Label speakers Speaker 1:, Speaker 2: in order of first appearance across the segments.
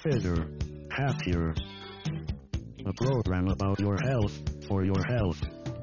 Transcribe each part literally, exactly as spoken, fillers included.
Speaker 1: fitter, happier. A program about your health for your health.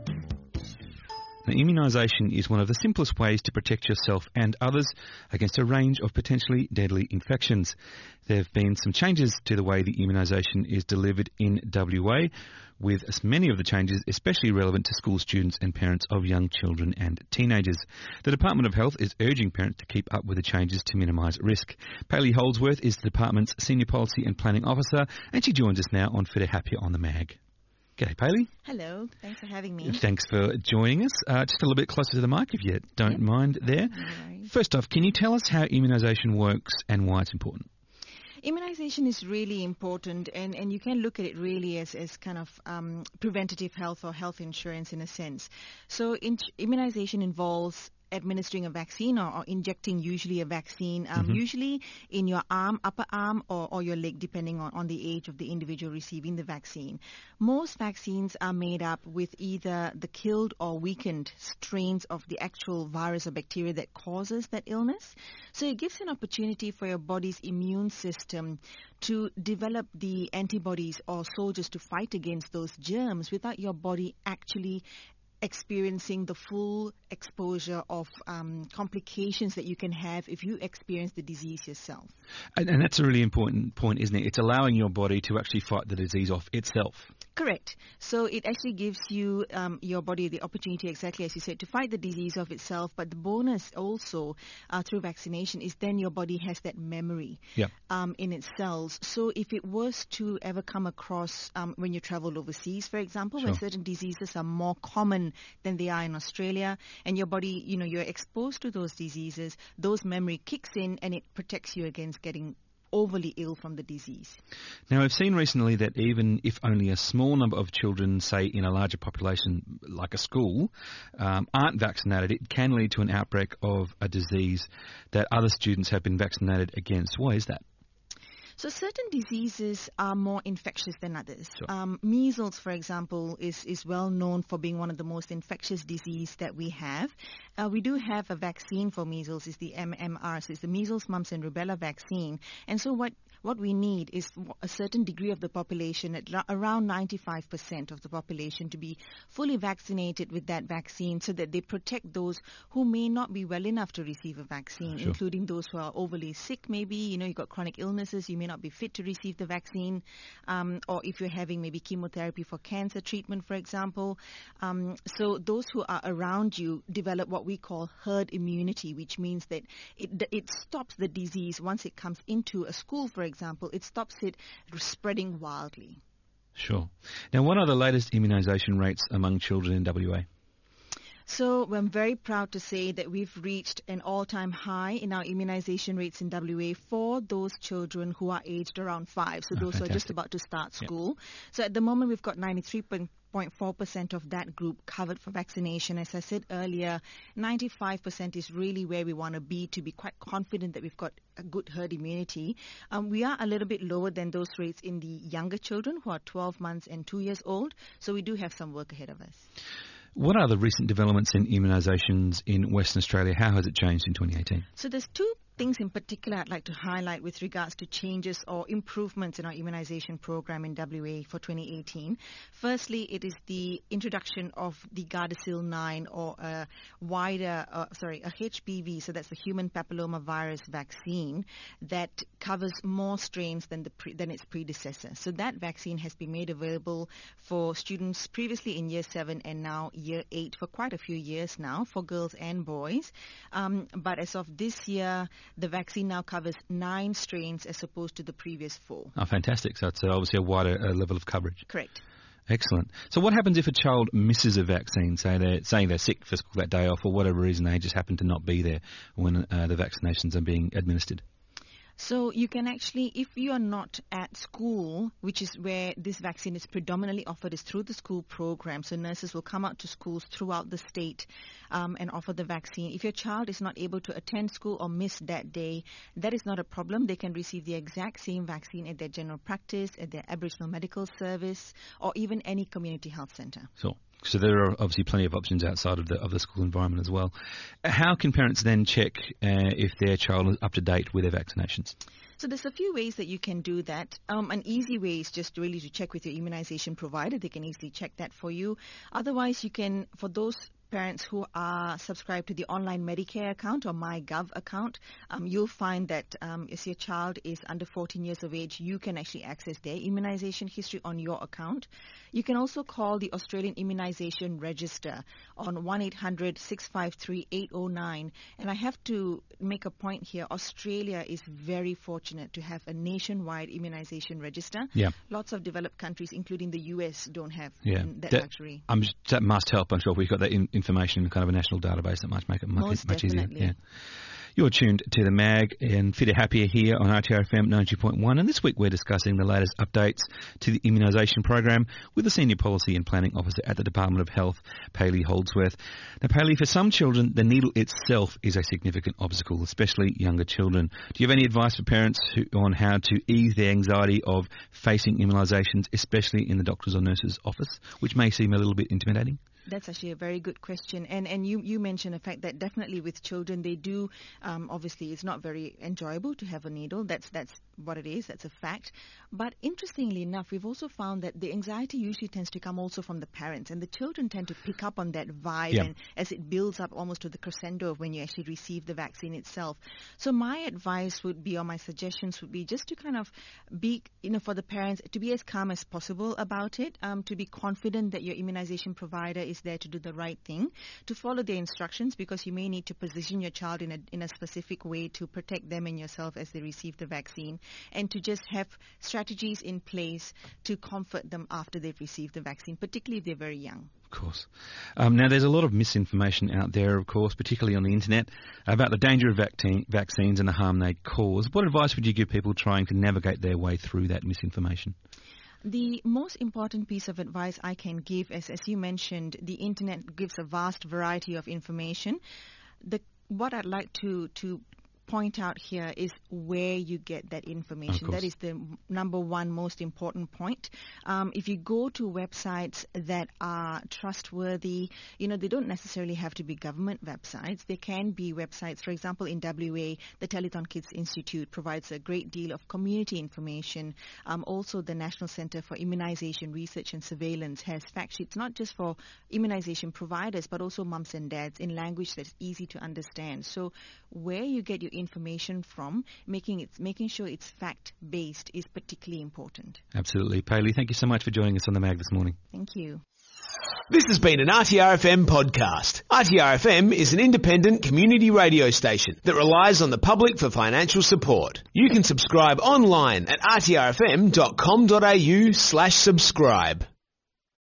Speaker 2: Now, immunisation is one of the simplest ways to protect yourself and others against a range of potentially deadly infections. There have been some changes to the way the immunisation is delivered in W A, with many of the changes especially relevant to school students and parents of young children and teenagers. The Department of Health is urging parents to keep up with the changes to minimise risk. Paley Holdsworth is the department's Senior Policy and Planning Officer, and she joins us now on Fitter Happier on the Mag. G'day, Paley.
Speaker 3: Hello. Thanks for having me.
Speaker 2: Thanks for joining us. Uh, just a little bit closer to the mic, if you don't yep. mind there.
Speaker 3: No
Speaker 2: First off, can you tell us how immunisation works and why it's important?
Speaker 3: Immunisation is really important, and, and you can look at it really as, as kind of um, preventative health or health insurance in a sense. So in, immunisation involves administering a vaccine or, or injecting usually a vaccine, um,
Speaker 2: mm-hmm.
Speaker 3: usually in your arm, upper arm, or, or your leg, depending on, on the age of the individual receiving the vaccine. Most vaccines are made up with either the killed or weakened strains of the actual virus or bacteria that causes that illness. So it gives an opportunity for your body's immune system to develop the antibodies or soldiers to fight against those germs without your body actually experiencing the full exposure of um, complications that you can have if you experience the disease yourself.
Speaker 2: And, and that's a really important point, isn't it? It's allowing your body to actually fight the disease off itself.
Speaker 3: Correct. So it actually gives you, um, your body the opportunity, exactly as you said, to fight the disease off itself. But the bonus also uh, through vaccination is then your body has that memory
Speaker 2: yep.
Speaker 3: um, in its cells. So if it was to ever come across um, when you travel overseas, for example,
Speaker 2: sure.
Speaker 3: where certain diseases are more common than they are in Australia, and your body, you know, you're exposed to those diseases, those memory kicks in and it protects you against getting overly ill from the disease.
Speaker 2: Now, I've seen recently that even if only a small number of children, say in a larger population like a school, um, aren't vaccinated, it can lead to an outbreak of a disease that other students have been vaccinated against. Why is that?
Speaker 3: So certain diseases are more infectious than others.
Speaker 2: Sure.
Speaker 3: Um, measles, for example, is, is well known for being one of the most infectious diseases that we have. Uh, we do have a vaccine for measles, it's the M M R, so it's the measles, mumps and rubella vaccine. And so what What we need is a certain degree of the population, at around ninety-five percent of the population, to be fully vaccinated with that vaccine so that they protect those who may not be well enough to receive a vaccine,
Speaker 2: sure.
Speaker 3: including those who are overly sick maybe. You know, you've got chronic illnesses, you may not be fit to receive the vaccine, um, or if you're having maybe chemotherapy for cancer treatment, for example. Um, so those who are around you develop what we call herd immunity, which means that it, it stops the disease once it comes into a school, for example. example, it stops it spreading wildly.
Speaker 2: Sure. Now, what are the latest immunisation rates among children in W A?
Speaker 3: So I'm very proud to say that we've reached an all-time high in our immunization rates in W A for those children who are aged around five. So
Speaker 2: oh,
Speaker 3: those
Speaker 2: fantastic.
Speaker 3: who are just about to start school.
Speaker 2: Yep.
Speaker 3: So at the moment, we've got ninety-three point four percent of that group covered for vaccination. As I said earlier, ninety-five percent is really where we want to be to be quite confident that we've got a good herd immunity. Um, we are a little bit lower than those rates in the younger children who are twelve months and two years old. So we do have some work ahead of us.
Speaker 2: What are the recent developments in immunisations in Western Australia? How has it changed in twenty eighteen?
Speaker 3: So there's two things in particular I'd like to highlight with regards to changes or improvements in our immunization program in W A for twenty eighteen. Firstly, it is the introduction of the Gardasil nine, or a wider, uh, sorry, a H P V, so that's the human papillomavirus vaccine, that covers more strains than the pre- than its predecessor. So that vaccine has been made available for students previously in year seven and now year eight for quite a few years now, for girls and boys. Um, but as of this year, the vaccine now covers nine strains as opposed to the previous four.
Speaker 2: Oh, fantastic. So it's obviously a wider uh, level of coverage.
Speaker 3: Correct.
Speaker 2: Excellent. So what happens if a child misses a vaccine, say they're, saying they're sick for school that day, or for whatever reason they just happen to not be there when uh, the vaccinations are being administered?
Speaker 3: So you can actually, if you are not at school, which is where this vaccine is predominantly offered, is through the school program. So nurses will come out to schools throughout the state um, and offer the vaccine. If your child is not able to attend school or miss that day, that is not a problem. They can receive the exact same vaccine at their general practice, at their Aboriginal Medical Service, or even any community health centre.
Speaker 2: Sure. So there are obviously plenty of options outside of the of the school environment as well. How can parents then check uh, if their child is up to date with their vaccinations?
Speaker 3: So there's a few ways that you can do that. Um, an easy way is just really to check with your immunization provider. They can easily check that for you. Otherwise, you can, for those parents who are subscribed to the online Medicare account or MyGov account, um, you'll find that um, if your child is under fourteen years of age, you can actually access their immunization history on your account. You can also call the Australian Immunization Register on one eight hundred six five three eight oh nine. And I have to make a point here. Australia is very fortunate to have a nationwide immunization register.
Speaker 2: Yeah.
Speaker 3: Lots of developed countries, including the U S, don't have
Speaker 2: Yeah.
Speaker 3: um, that,
Speaker 2: That-
Speaker 3: luxury.
Speaker 2: I'm, that must help. I'm sure if we've got that in, information in kind of a national database, that might make it much,
Speaker 3: Most
Speaker 2: much easier.
Speaker 3: definitely.
Speaker 2: Yeah. You're tuned to the Mag and Fitter Happier here on R T R F M ninety point one, and this week we're discussing the latest updates to the immunisation program with the Senior Policy and Planning Officer at the Department of Health, Paley Holdsworth. Now, Paley, for some children, the needle itself is a significant obstacle, especially younger children. Do you have any advice for parents who, on how to ease the anxiety of facing immunisations, especially in the doctor's or nurse's office, which may seem a little bit intimidating?
Speaker 3: That's actually a very good question. And and you, you mentioned the fact that definitely with children, they do, um, obviously, it's not very enjoyable to have a needle. That's that's what it is. That's a fact. But interestingly enough, we've also found that the anxiety usually tends to come also from the parents. And the children tend to pick up on that vibe
Speaker 2: Yeah.
Speaker 3: and as it builds up almost to the crescendo of when you actually receive the vaccine itself. So my advice would be, or my suggestions would be, just to kind of be, you know, for the parents, to be as calm as possible about it, um, to be confident that your immunization provider is there to do the right thing, to follow their instructions, because you may need to position your child in a in a specific way to protect them and yourself as they receive the vaccine, and to just have strategies in place to comfort them after they've received the vaccine, particularly if they're very young.
Speaker 2: Of course. Um, now, there's a lot of misinformation out there, of course, particularly on the internet, about the danger of vaccine, vaccines and the harm they cause. What advice would you give people trying to navigate their way through that misinformation?
Speaker 3: The most important piece of advice I can give is, as you mentioned, the internet gives a vast variety of information. The what I'd like to to point out here is where you get that information. That is the m- number one most important point. Um, if you go to websites that are trustworthy, you know, they don't necessarily have to be government websites. They can be websites, for example, in W A, the Telethon Kids Institute provides a great deal of community information. Um, also, the National Centre for Immunization Research and Surveillance has fact sheets, not just for immunization providers, but also mums and dads in language that's easy to understand. So where you get your information from, making it, making sure it's fact-based is particularly important.
Speaker 2: Absolutely. Paley, thank you so much for joining us on the Mag this morning.
Speaker 3: Thank you.
Speaker 4: This has been an R T R F M podcast. R T R F M is an independent community radio station that relies on the public for financial support. You can subscribe online at r t r f m dot com dot a u slash subscribe.